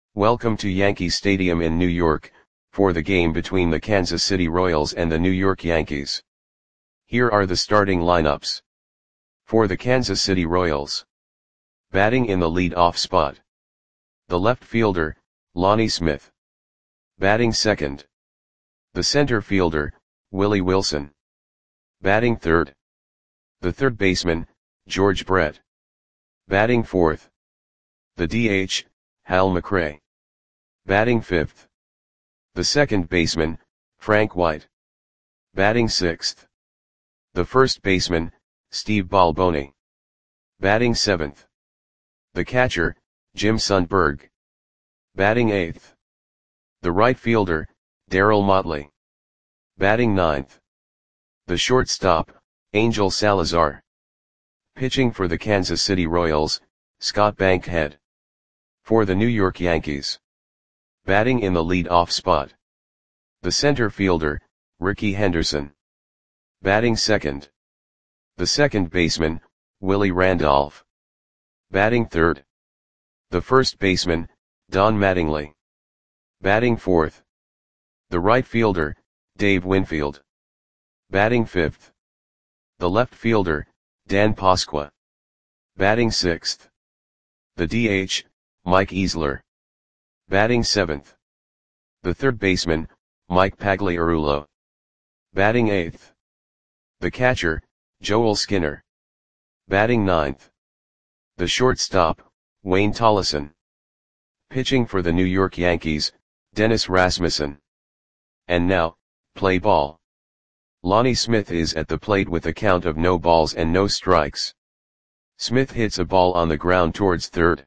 Welcome to Yankee Stadium in New York, for the game between the Kansas City Royals and the New York Yankees. Here are the starting lineups. For the Kansas City Royals. Batting in the lead-off spot. The left fielder, Lonnie Smith. Batting second. The center fielder, Willie Wilson. Batting third. The third baseman, George Brett. Batting fourth. The DH, Hal McRae. Batting fifth. The second baseman, Frank White. Batting sixth. The first baseman, Steve Balboni. Batting seventh. The catcher, Jim Sundberg. Batting eighth. The right fielder, Darryl Motley. Batting ninth. The shortstop, Angel Salazar. Pitching for the Kansas City Royals, Scott Bankhead. For the New York Yankees. Batting in the lead-off spot. The center fielder, Rickey Henderson. Batting second. The second baseman, Willie Randolph. Batting third. The first baseman, Don Mattingly. Batting fourth. The right fielder, Dave Winfield. Batting fifth. The left fielder, Dan Pasqua. Batting sixth. The DH, Mike Easler. Batting seventh. The third baseman, Mike Pagliarulo. Batting eighth. The catcher, Joel Skinner. Batting ninth. The shortstop, Wayne Tollison. Pitching for the New York Yankees, Dennis Rasmussen. And now, play ball. Lonnie Smith is at the plate with a count of no balls and no strikes. Smith hits a ball on the ground towards third.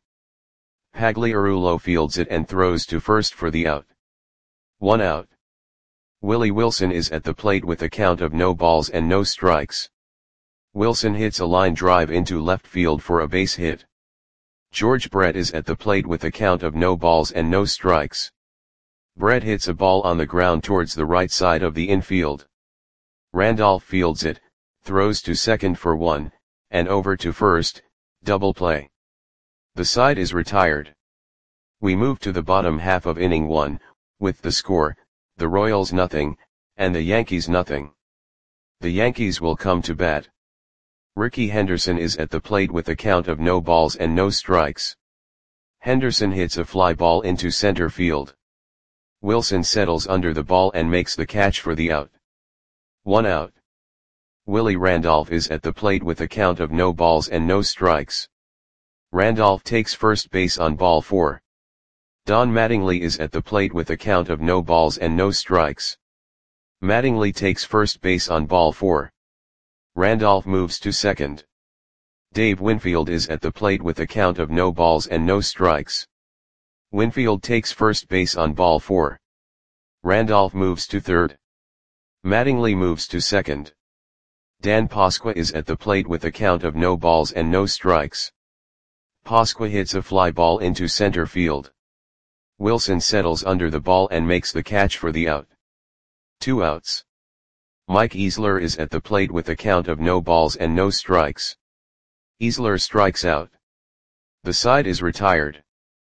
Pagliarulo fields it and throws to first for the out. 1 out. Willie Wilson is at the plate with a count of no balls and no strikes. Wilson hits a line drive into left field for a base hit. George Brett is at the plate with a count of no balls and no strikes. Brett hits a ball on the ground towards the right side of the infield. Randolph fields it, throws to second for 1, and over to first, double play. The side is retired. We move to the bottom half of inning 1, with the score, the Royals nothing, and the Yankees nothing. The Yankees will come to bat. Rickey Henderson is at the plate with a count of no balls and no strikes. Henderson hits a fly ball into center field. Wilson settles under the ball and makes the catch for the out. 1 out. Willie Randolph is at the plate with a count of no balls and no strikes. Randolph takes first base on ball 4. Don Mattingly is at the plate with a count of no balls and no strikes. Mattingly takes first base on ball 4. Randolph moves to second. Dave Winfield is at the plate with a count of no balls and no strikes. Winfield takes first base on ball 4. Randolph moves to third. Mattingly moves to second. Dan Pasqua is at the plate with a count of no balls and no strikes. Pasqua hits a fly ball into center field. Wilson settles under the ball and makes the catch for the out. 2 outs. Mike Easler is at the plate with a count of no balls and no strikes. Easler strikes out. The side is retired.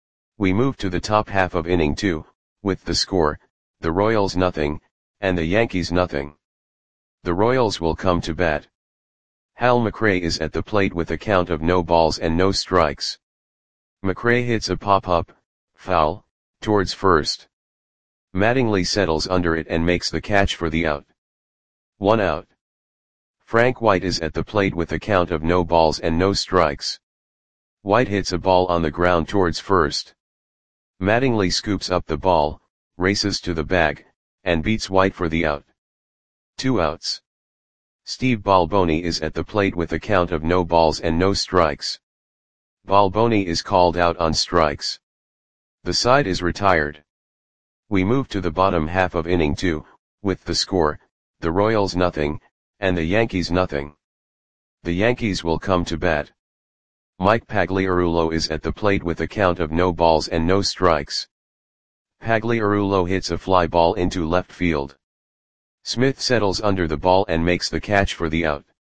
We move to the top half of inning 2, with the score, the Royals nothing, and the Yankees nothing. The Royals will come to bat. Hal McRae is at the plate with a count of no balls and no strikes. McRae hits a pop-up, foul, towards first. Mattingly settles under it and makes the catch for the out. 1 out. Frank White is at the plate with a count of no balls and no strikes. White hits a ball on the ground towards first. Mattingly scoops up the ball, races to the bag, and beats White for the out. 2 outs. Steve Balboni is at the plate with a count of no balls and no strikes. Balboni is called out on strikes. The side is retired. We move to the bottom half of inning 2, with the score, the Royals nothing, and the Yankees nothing. The Yankees will come to bat. Mike Pagliarulo is at the plate with a count of no balls and no strikes. Pagliarulo hits a fly ball into left field. Smith settles under the ball and makes the catch for the out.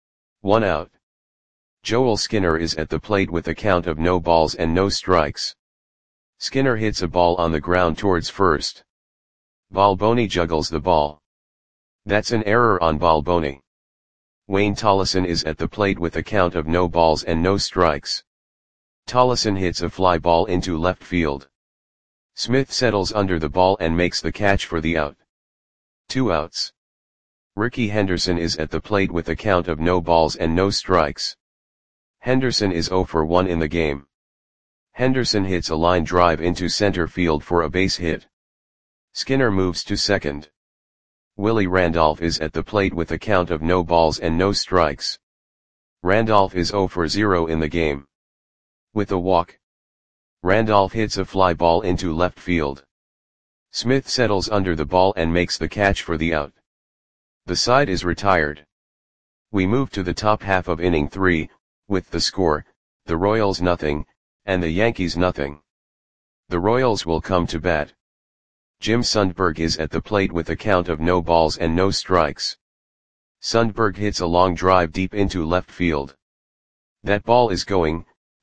1 out. Joel Skinner is at the plate with a count of no balls and no strikes. Skinner hits a ball on the ground towards first. Balboni juggles the ball. That's an error on Balboni. Wayne Tollison is at the plate with a count of no balls and no strikes. Tollison hits a fly ball into left field. Smith settles under the ball and makes the catch for the out. 2 outs. Rickey Henderson is at the plate with a count of no balls and no strikes. Henderson is 0 for 1 in the game. Henderson hits a line drive into center field for a base hit. Skinner moves to second. Willie Randolph is at the plate with a count of no balls and no strikes. Randolph is 0 for 0 in the game. With a walk, Randolph hits a fly ball into left field. Smith settles under the ball and makes the catch for the out. The side is retired. We move to the top half of inning 3, with the score, the Royals nothing, and the Yankees nothing. The Royals will come to bat. Jim Sundberg is at the plate with a count of no balls and no strikes. Sundberg hits a long drive deep into left field. That ball is gone.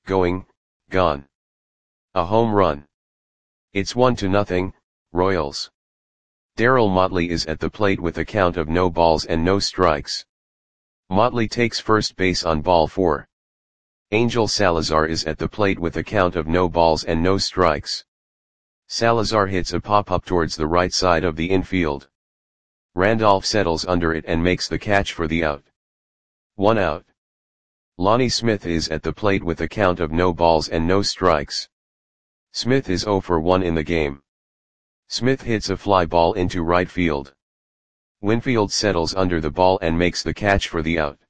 A home run. It's 1-0, Royals. Darryl Motley is at the plate with a count of no balls and no strikes. Motley takes first base on ball 4. Angel Salazar is at the plate with a count of no balls and no strikes. Salazar hits a pop-up towards the right side of the infield. Randolph settles under it and makes the catch for the out. 1 out. Lonnie Smith is at the plate with a count of no balls and no strikes. Smith is 0 for 1 in the game. Smith hits a fly ball into right field. Winfield settles under the ball and makes the catch for the out.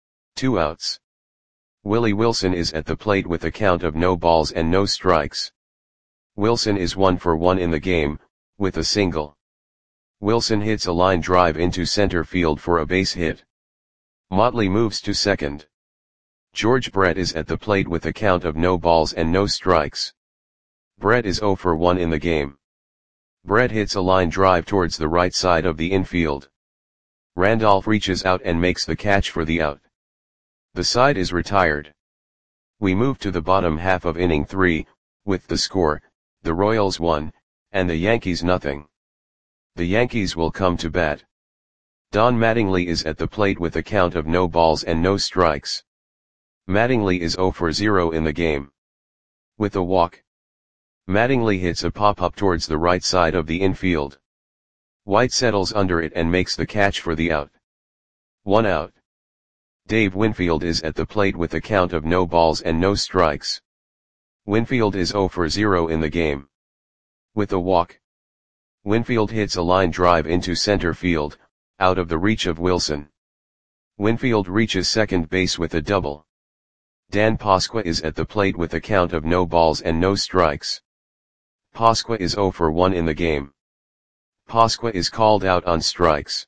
2 outs. Willie Wilson is at the plate with a count of no balls and no strikes. Wilson is 1 for 1 in the game, with a single. Wilson hits a line drive into center field for a base hit. Motley moves to second. George Brett is at the plate with a count of no balls and no strikes. Brett is 0 for 1 in the game. Brett hits a line drive towards the right side of the infield. Randolph reaches out and makes the catch for the out. The side is retired. We move to the bottom half of inning 3, with the score, the Royals 1, and the Yankees nothing. The Yankees will come to bat. Don Mattingly is at the plate with a count of no balls and no strikes. Mattingly is 0 for 0 in the game. With a walk, Mattingly hits a pop-up towards the right side of the infield. White settles under it and makes the catch for the out. 1 out. Dave Winfield is at the plate with a count of no balls and no strikes. Winfield is 0 for 0 in the game. With a walk, Winfield hits a line drive into center field, out of the reach of Wilson. Winfield reaches second base with a double. Dan Pasqua is at the plate with a count of no balls and no strikes. Pasqua is 0 for 1 in the game. Pasqua is called out on strikes.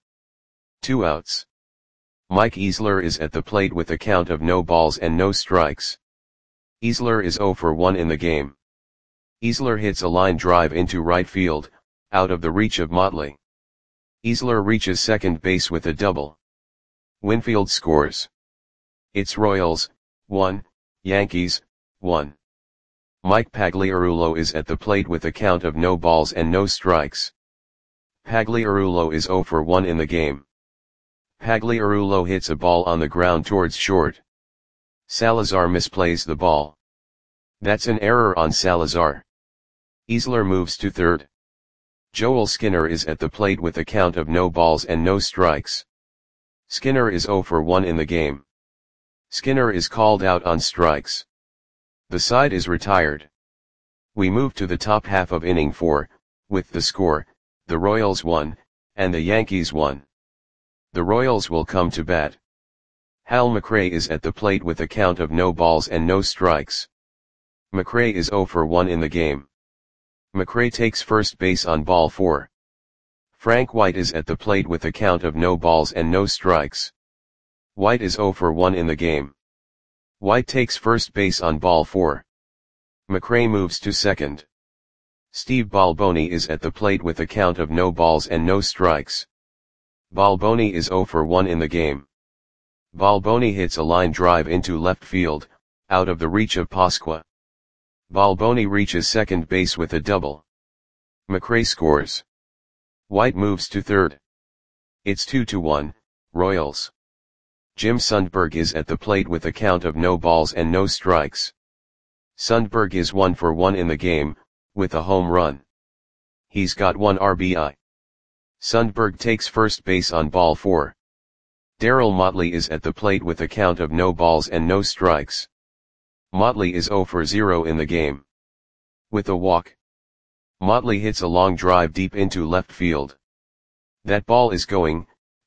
2 outs. Mike Easler is at the plate with a count of no balls and no strikes. Easler is 0 for 1 in the game. Easler hits a line drive into right field, out of the reach of Motley. Easler reaches second base with a double. Winfield scores. It's Royals 1, Yankees 1. Mike Pagliarulo is at the plate with a count of no balls and no strikes. Pagliarulo is 0 for 1 in the game. Pagliarulo hits a ball on the ground towards short. Salazar misplays the ball. That's an error on Salazar. Easler moves to third. Joel Skinner is at the plate with a count of no balls and no strikes. Skinner is 0 for 1 in the game. Skinner is called out on strikes. The side is retired. We move to the top half of inning 4, with the score, the Royals 1, and the Yankees 1. The Royals will come to bat. Hal McRae is at the plate with a count of no balls and no strikes. McRae is 0 for 1 in the game. McRae takes first base on ball 4. Frank White is at the plate with a count of no balls and no strikes. White is 0 for 1 in the game. White takes first base on ball 4. McRae moves to second. Steve Balboni is at the plate with a count of no balls and no strikes. Balboni is 0 for 1 in the game. Balboni hits a line drive into left field, out of the reach of Pasqua. Balboni reaches second base with a double. McRae scores. White moves to third. It's 2-1, Royals. Jim Sundberg is at the plate with a count of no balls and no strikes. Sundberg is 1 for 1 in the game, with a home run. He's got 1 RBI. Sundberg takes first base on ball 4. Darryl Motley is at the plate with a count of no balls and no strikes. Motley is 0 for 0 in the game. With a walk. Motley hits a long drive deep into left field. That ball is going,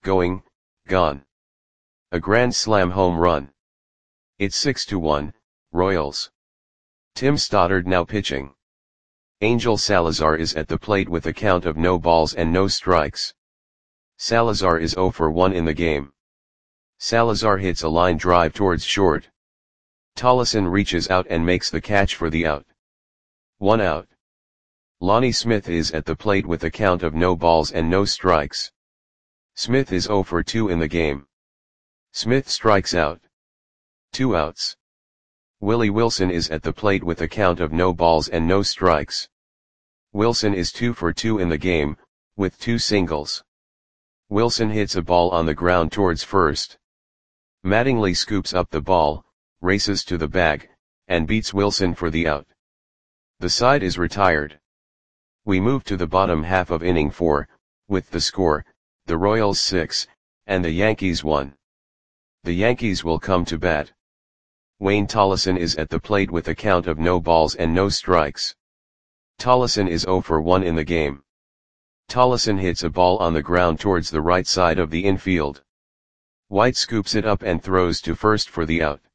gone. A grand slam home run. It's 6-1, Royals. Tim Stoddard now pitching. Angel Salazar is at the plate with a count of no balls and no strikes. Salazar is 0 for 1 in the game. Salazar hits a line drive towards short. Tollison reaches out and makes the catch for the out. 1 out. Lonnie Smith is at the plate with a count of no balls and no strikes. Smith is 0 for 2 in the game. Smith strikes out. 2 outs. Willie Wilson is at the plate with a count of no balls and no strikes. Wilson is 2 for 2 in the game, with 2 singles. Wilson hits a ball on the ground towards first. Mattingly scoops up the ball, races to the bag, and beats Wilson for the out. The side is retired. We move to the bottom half of inning 4, with the score, the Royals 6, and the Yankees 1. The Yankees will come to bat. Wayne Tollison is at the plate with a count of no balls and no strikes. Tollison is 0 for 1 in the game. Tollison hits a ball on the ground towards the right side of the infield. White scoops it up and throws to first for the out.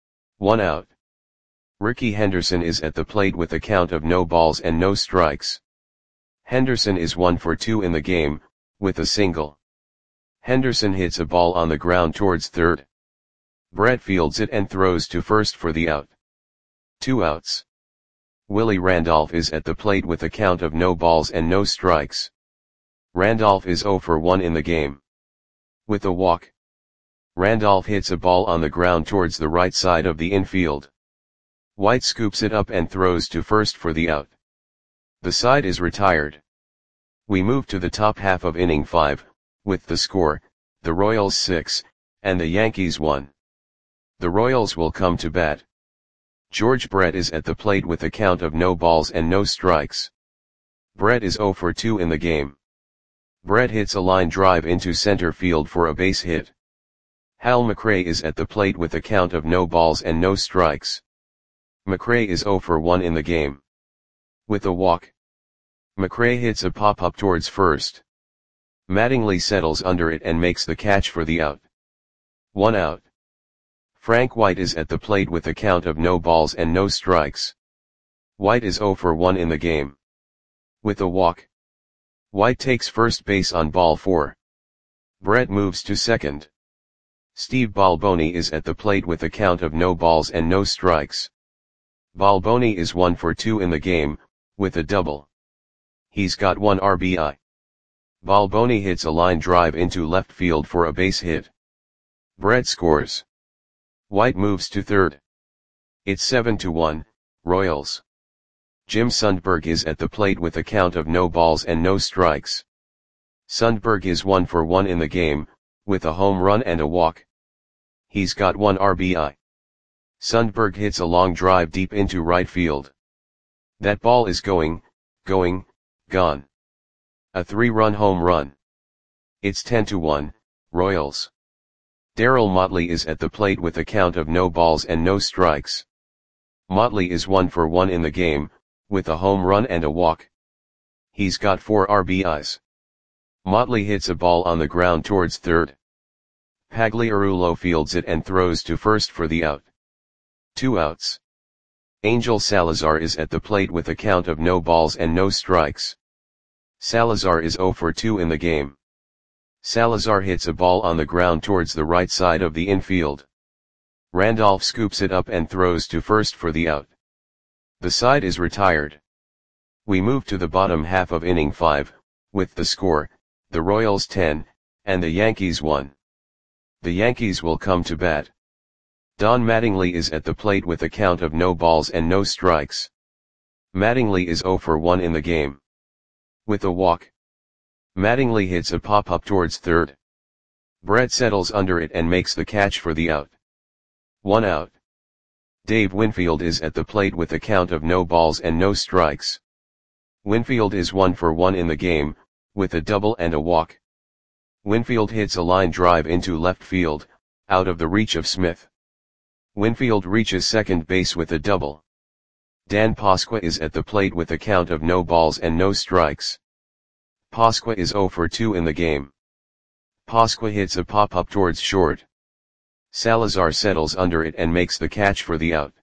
1 out. Rickey Henderson is at the plate with a count of no balls and no strikes. Henderson is 1 for 2 in the game, with a single. Henderson hits a ball on the ground towards third. Brett fields it and throws to first for the out. 2 outs. Willie Randolph is at the plate with a count of no balls and no strikes. Randolph is 0 for 1 in the game. With a walk. Randolph hits a ball on the ground towards the right side of the infield. White scoops it up and throws to first for the out. The side is retired. We move to the top half of inning 5, with the score, the Royals 6, and the Yankees 1. The Royals will come to bat. George Brett is at the plate with a count of no balls and no strikes. Brett is 0 for 2 in the game. Brett hits a line drive into center field for a base hit. Hal McRae is at the plate with a count of no balls and no strikes. McRae is 0 for 1 in the game. With a walk. McRae hits a pop-up towards first. Mattingly settles under it and makes the catch for the out. 1 out. Frank White is at the plate with a count of no balls and no strikes. White is 0 for 1 in the game. With a walk. White takes first base on ball 4. Brett moves to second. Steve Balboni is at the plate with a count of no balls and no strikes. Balboni is 1 for 2 in the game, with a double. He's got 1 RBI. Balboni hits a line drive into left field for a base hit. Brett scores. White moves to third. It's 7-1, Royals. Jim Sundberg is at the plate with a count of no balls and no strikes. Sundberg is 1 for 1 in the game, with a home run and a walk. He's got 1 RBI. Sundberg hits a long drive deep into right field. That ball is going, gone. A 3-run home run. It's 10-1, Royals. Darryl Motley is at the plate with a count of no balls and no strikes. Motley is 1 for 1 in the game, with a home run and a walk. He's got 4 RBIs. Motley hits a ball on the ground towards third. Pagliarulo fields it and throws to first for the out. 2 outs. Angel Salazar is at the plate with a count of no balls and no strikes. Salazar is 0 for 2 in the game. Salazar hits a ball on the ground towards the right side of the infield. Randolph scoops it up and throws to first for the out. The side is retired. We move to the bottom half of inning 5, with the score, the Royals 10, and the Yankees 1. The Yankees will come to bat. Don Mattingly is at the plate with a count of no balls and no strikes. Mattingly is 0 for 1 in the game. With a walk, Mattingly hits a pop-up towards third. Brett settles under it and makes the catch for the out. 1 out. Dave Winfield is at the plate with a count of no balls and no strikes. Winfield is 1 for 1 in the game, with a double and a walk. Winfield hits a line drive into left field, out of the reach of Smith. Winfield reaches second base with a double. Dan Pasqua is at the plate with a count of no balls and no strikes. Pasqua is 0 for 2 in the game. Pasqua hits a pop-up towards short. Salazar settles under it and makes the catch for the out.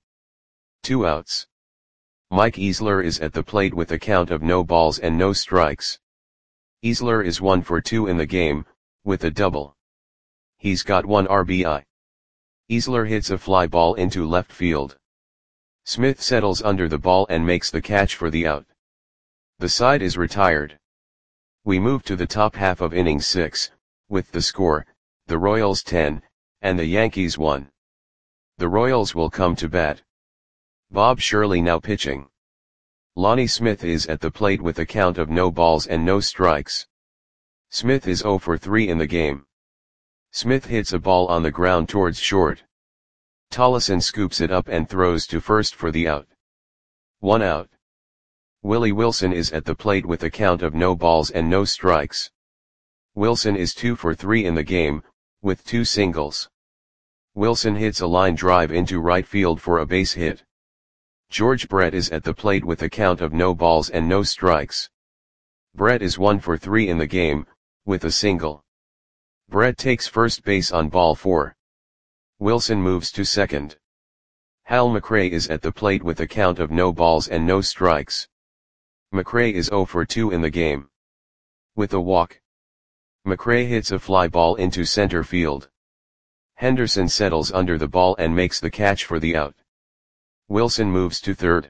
2 outs. Mike Easler is at the plate with a count of no balls and no strikes. Easler is 1 for 2 in the game, with a double. He's got 1 RBI. Easler hits a fly ball into left field. Smith settles under the ball and makes the catch for the out. The side is retired. We move to the top half of inning 6, with the score, the Royals 10, and the Yankees 1. The Royals will come to bat. Bob Shirley now pitching. Lonnie Smith is at the plate with a count of no balls and no strikes. Smith is 0 for 3 in the game. Smith hits a ball on the ground towards short. Tollison scoops it up and throws to first for the out. 1 out. Willie Wilson is at the plate with a count of no balls and no strikes. Wilson is 2 for 3 in the game, with 2 singles. Wilson hits a line drive into right field for a base hit. George Brett is at the plate with a count of no balls and no strikes. Brett is 1 for 3 in the game, with a single. Brett takes first base on ball 4. Wilson moves to second. Hal McRae is at the plate with a count of no balls and no strikes. McRae is 0 for 2 in the game. With a walk, McRae hits a fly ball into center field. Henderson settles under the ball and makes the catch for the out. Wilson moves to third.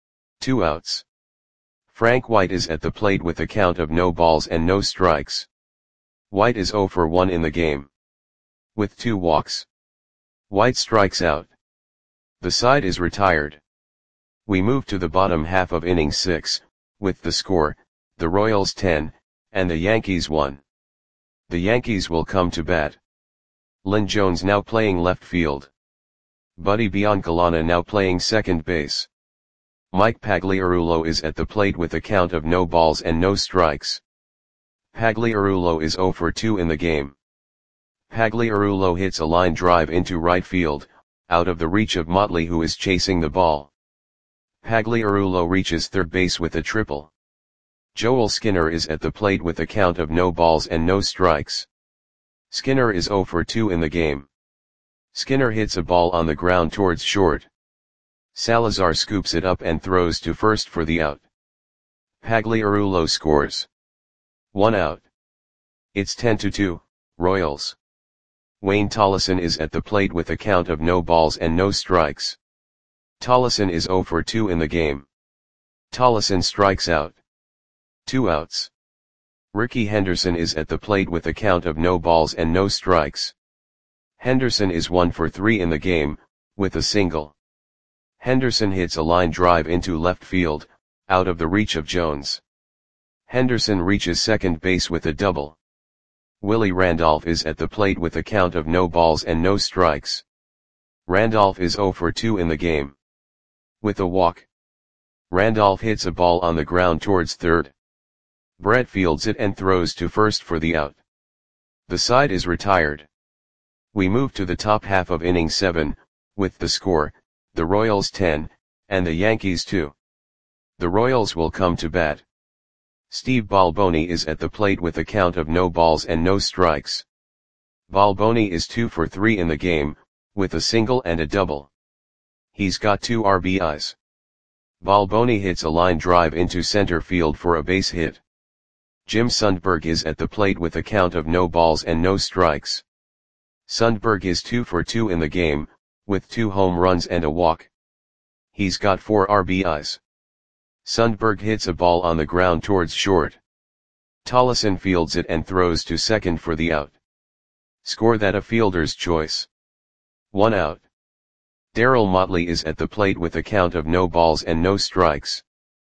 2 outs. Frank White is at the plate with a count of no balls and no strikes. White is 0 for 1 in the game. With 2 walks, White strikes out. The side is retired. We move to the bottom half of inning 6, with the score, the Royals 10, and the Yankees 1. The Yankees will come to bat. Lynn Jones now playing left field. Buddy Biancalana now playing second base. Mike Pagliarulo is at the plate with a count of no balls and no strikes. Pagliarulo is 0 for 2 in the game. Pagliarulo hits a line drive into right field, out of the reach of Motley who is chasing the ball. Pagliarulo reaches third base with a triple. Joel Skinner is at the plate with a count of no balls and no strikes. Skinner is 0 for 2 in the game. Skinner hits a ball on the ground towards short. Salazar scoops it up and throws to first for the out. Pagliarulo scores. 1 out. It's 10-2, Royals. Wayne Tollison is at the plate with a count of no balls and no strikes. Tollison is 0 for 2 in the game. Tollison strikes out. 2 outs. Ricky Henderson is at the plate with a count of no balls and no strikes. Henderson is 1 for 3 in the game, with a single. Henderson hits a line drive into left field, out of the reach of Jones. Henderson reaches second base with a double. Willie Randolph is at the plate with a count of no balls and no strikes. Randolph is 0 for 2 in the game. With a walk, Randolph hits a ball on the ground towards third. Brett fields it and throws to first for the out. The side is retired. We move to the top half of inning 7, with the score, the Royals 10, and the Yankees 2. The Royals will come to bat. Steve Balboni is at the plate with a count of no balls and no strikes. Balboni is 2 for 3 in the game, with a single and a double. He's got 2 RBIs. Balboni hits a line drive into center field for a base hit. Jim Sundberg is at the plate with a count of no balls and no strikes. Sundberg is 2 for 2 in the game, with 2 home runs and a walk. He's got 4 RBIs. Sundberg hits a ball on the ground towards short. Tollison fields it and throws to second for the out. Score that a fielder's choice. 1 out. Darryl Motley is at the plate with a count of no balls and no strikes.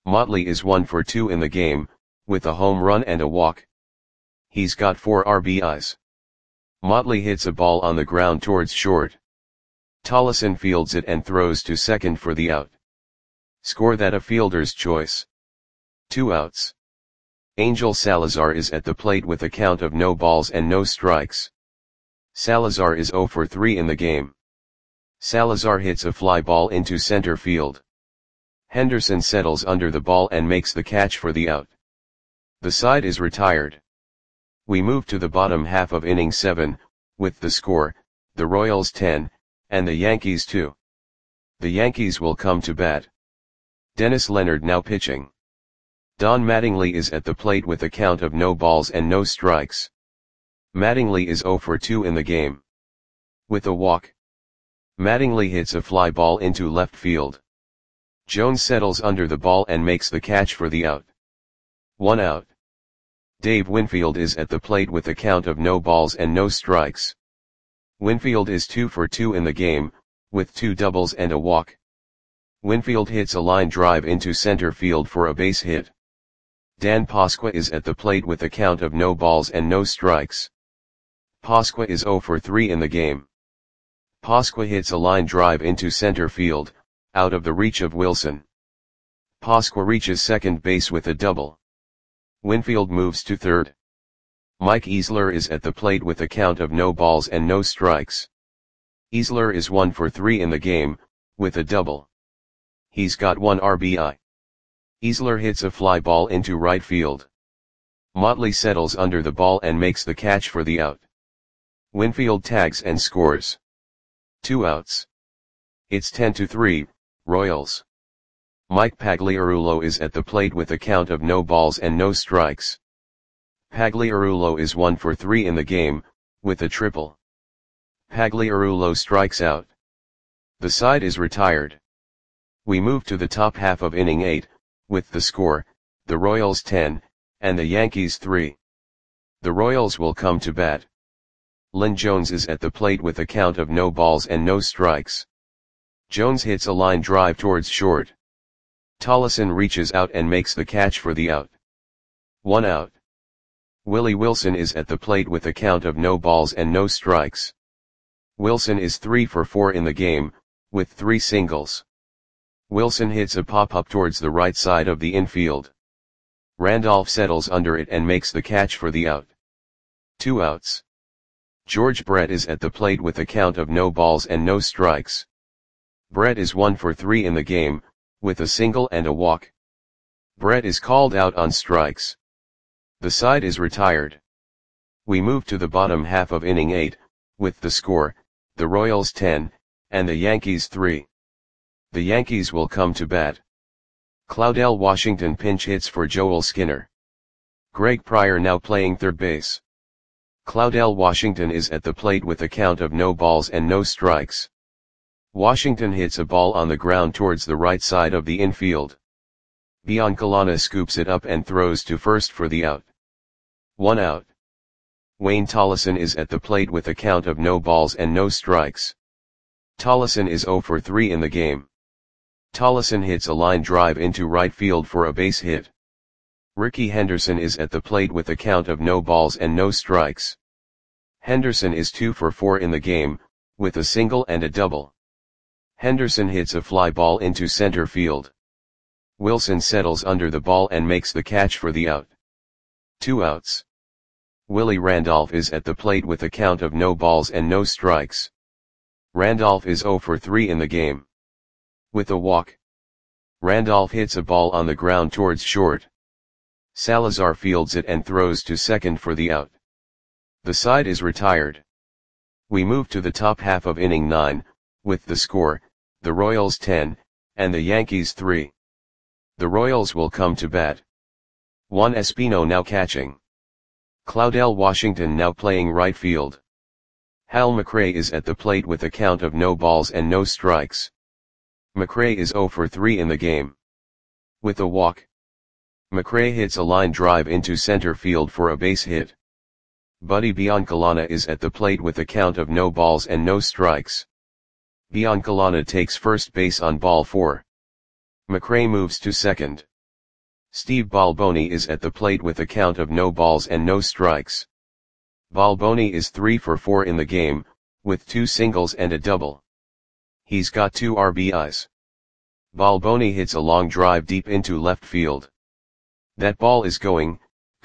Motley is 1 for 2 in the game, with a home run and a walk. He's got 4 RBIs. Motley hits a ball on the ground towards short. Tollison fields it and throws to second for the out. Score that a fielder's choice. 2 outs. Angel Salazar is at the plate with a count of no balls and no strikes. Salazar is 0 for 3 in the game. Salazar hits a fly ball into center field. Henderson settles under the ball and makes the catch for the out. The side is retired. We move to the bottom half of inning 7, with the score, the Royals 10, and the Yankees 2. The Yankees will come to bat. Dennis Leonard now pitching. Don Mattingly is at the plate with a count of no balls and no strikes. Mattingly is 0 for 2 in the game. With a walk. Mattingly hits a fly ball into left field. Jones settles under the ball and makes the catch for the out. 1 out. Dave Winfield is at the plate with a count of no balls and no strikes. Winfield is 2 for 2 in the game, with 2 doubles and a walk. Winfield hits a line drive into center field for a base hit. Dan Pasqua is at the plate with a count of no balls and no strikes. Pasqua is 0 for 3 in the game. Pasqua hits a line drive into center field, out of the reach of Wilson. Pasqua reaches second base with a double. Winfield moves to third. Mike Easler is at the plate with a count of no balls and no strikes. Easler is 1 for 3 in the game, with a double. He's got 1 RBI. Easler hits a fly ball into right field. Motley settles under the ball and makes the catch for the out. Winfield tags and scores. 2 outs. It's 10-3, Royals. Mike Pagliarulo is at the plate with a count of no balls and no strikes. Pagliarulo is 1 for 3 in the game, with a triple. Pagliarulo strikes out. The side is retired. We move to the top half of inning 8, with the score, the Royals 10, and the Yankees 3. The Royals will come to bat. Lynn Jones is at the plate with a count of no balls and no strikes. Jones hits a line drive towards short. Tollison reaches out and makes the catch for the out. 1 out. Willie Wilson is at the plate with a count of no balls and no strikes. Wilson is 3 for 4 in the game, with 3 singles. Wilson hits a pop-up towards the right side of the infield. Randolph settles under it and makes the catch for the out. 2 outs. George Brett is at the plate with a count of no balls and no strikes. Brett is 1 for 3 in the game, with a single and a walk. Brett is called out on strikes. The side is retired. We move to the bottom half of inning 8, with the score, the Royals 10, and the Yankees 3. The Yankees will come to bat. Claudell Washington pinch hits for Joel Skinner. Greg Pryor now playing third base. Claudell Washington is at the plate with a count of no balls and no strikes. Washington hits a ball on the ground towards the right side of the infield. Biancalana scoops it up and throws to first for the out. 1 out. Wayne Tollison is at the plate with a count of no balls and no strikes. Tollison is 0 for 3 in the game. Tollison hits a line drive into right field for a base hit. Ricky Henderson is at the plate with a count of no balls and no strikes. Henderson is 2 for 4 in the game, with a single and a double. Henderson hits a fly ball into center field. Wilson settles under the ball and makes the catch for the out. 2 outs. Willie Randolph is at the plate with a count of no balls and no strikes. Randolph is 0 for 3 in the game. With a walk. Randolph hits a ball on the ground towards short. Salazar fields it and throws to second for the out. The side is retired. We move to the top half of inning 9, with the score, the Royals 10, and the Yankees 3. The Royals will come to bat. Juan Espino now catching. Claudell Washington now playing right field. Hal McRae is at the plate with a count of no balls and no strikes. McRae is 0 for 3 in the game. With a walk. McRae hits a line drive into center field for a base hit. Buddy Biancalana is at the plate with a count of no balls and no strikes. Biancalana takes first base on ball 4. McRae moves to second. Steve Balboni is at the plate with a count of no balls and no strikes. Balboni is 3 for 4 in the game, with 2 singles and a double. He's got 2 RBIs. Balboni hits a long drive deep into left field. That ball is gone.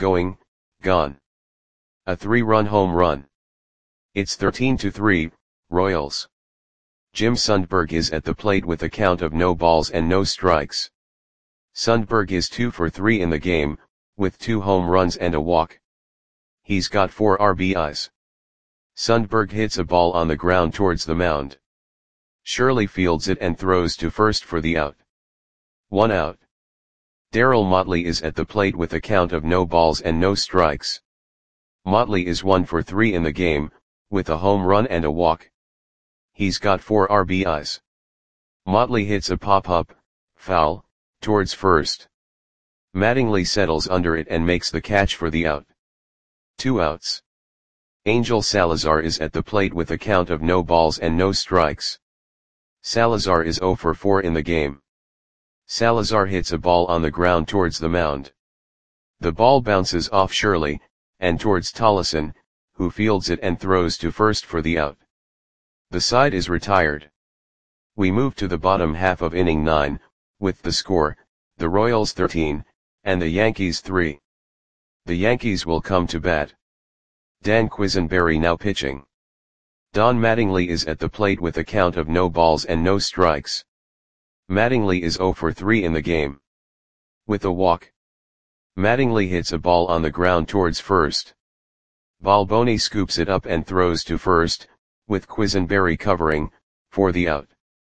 A 3-run home run. It's 13-3, Royals. Jim Sundberg is at the plate with a count of no balls and no strikes. Sundberg is 2 for 3 in the game, with 2 home runs and a walk. He's got 4 RBIs. Sundberg hits a ball on the ground towards the mound. Shirley fields it and throws to first for the out. 1 out. Darryl Motley is at the plate with a count of no balls and no strikes. Motley is 1 for 3 in the game, with a home run and a walk. He's got 4 RBIs. Motley hits a pop-up, foul, towards first. Mattingly settles under it and makes the catch for the out. 2 outs. Angel Salazar is at the plate with a count of no balls and no strikes. Salazar is 0 for 4 in the game. Salazar hits a ball on the ground towards the mound. The ball bounces off Shirley, and towards Tollison, who fields it and throws to first for the out. The side is retired. We move to the bottom half of inning 9, with the score, the Royals 13, and the Yankees 3. The Yankees will come to bat. Dan Quisenberry now pitching. Don Mattingly is at the plate with a count of no balls and no strikes. Mattingly is 0 for 3 in the game. With a walk. Mattingly hits a ball on the ground towards first. Balboni scoops it up and throws to first, with Quisenberry covering, for the out.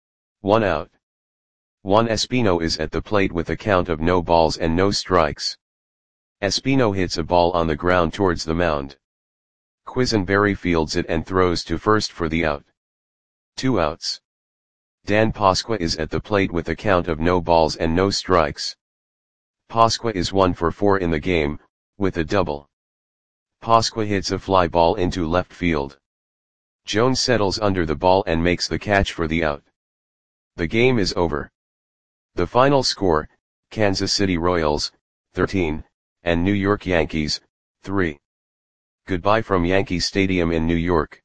1 out. Juan Espino is at the plate with a count of no balls and no strikes. Espino hits a ball on the ground towards the mound. Quisenberry fields it and throws to first for the out. 2 outs. Dan Pasqua is at the plate with a count of no balls and no strikes. Pasqua is 1 for 4 in the game, with a double. Pasqua hits a fly ball into left field. Jones settles under the ball and makes the catch for the out. The game is over. The final score, Kansas City Royals, 13, and New York Yankees, 3. Goodbye from Yankee Stadium in New York.